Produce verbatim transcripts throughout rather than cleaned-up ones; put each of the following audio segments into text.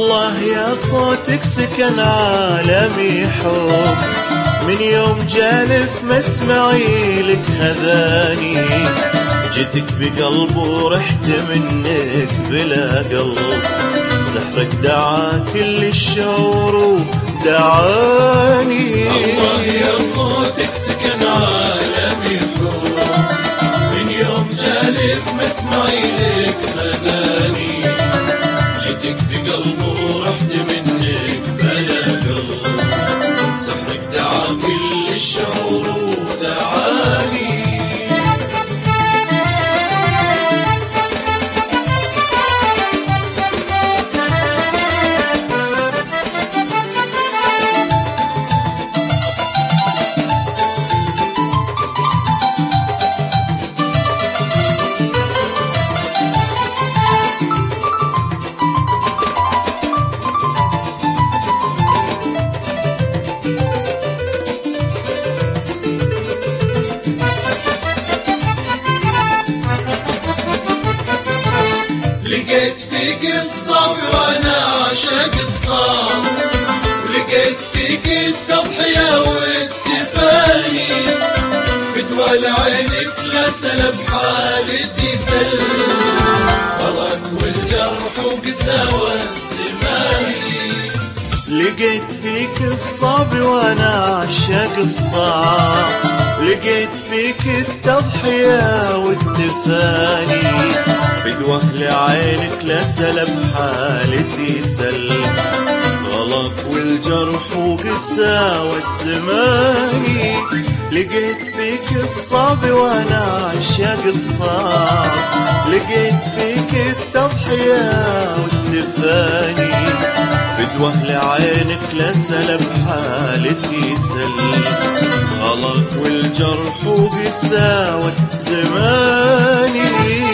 الله يا صوتك سكن عالمي حب، من يوم جالف مسمعي لك خذاني، جيتك بقلب ورحت منك بلا قلب، سحرك دعا كل الشعور ودعاني. الله يا صوتك سكن عالمي حب، من يوم جالف مسمعي لك خذاني، جيتك بقلب ورحت منك بلا قلب، سحرك دعا كل الشعور ودعاني. لقيت فيك الصبر وانا عاشق الصبر، ولقيت فيك التضحية والتفاني، فدوى لعينك لا سلب حالتي سلم، غلط والجرح وقساوة زماني. لقيت فيك الصبر وانا عاشق الصعب، لقيت فيك التضحية والتفاني، فدوة لعينك لا سلب حالتي سلم، غلط والجرح وقساوة زماني. لقيت فيك الصبر وانا عاشق الصعب، لقيت فيك التضحية والتفاني، فدوة لعينك لا سلب حالتي سلم، غلط والجرح وقساوة زماني.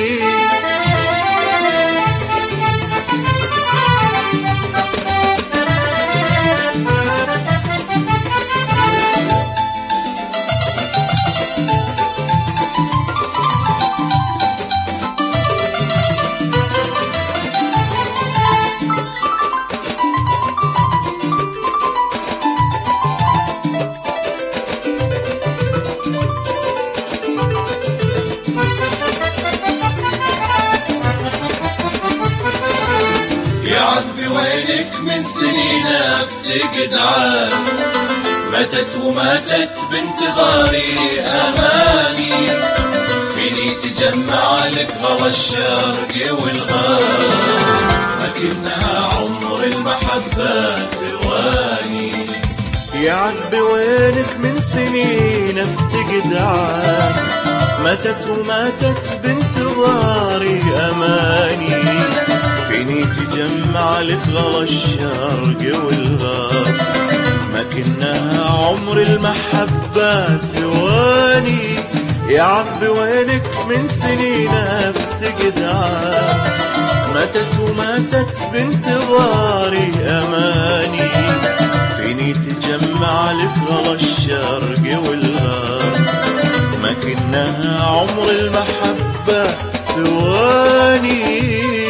وينك من سنين افتقد عام، ماتت وماتت بانتظاري اماني، فيني تجمع لك غوى الشرق والغرب، لكنها عمر المحبة ثواني. يا عذبي وينك من سنين افتقد عام، ماتت وماتت بانتظاري اماني، فيني تجمع لك غلا الشرق والغرب، ما كناها عمر المحبة ثواني. يا عذبي وينك من سنين افتقد عام، ماتت وماتت بانتظاري اماني، فيني تجمع لك غلا الشرق والغرب، ما كناها عمر المحبة ثواني.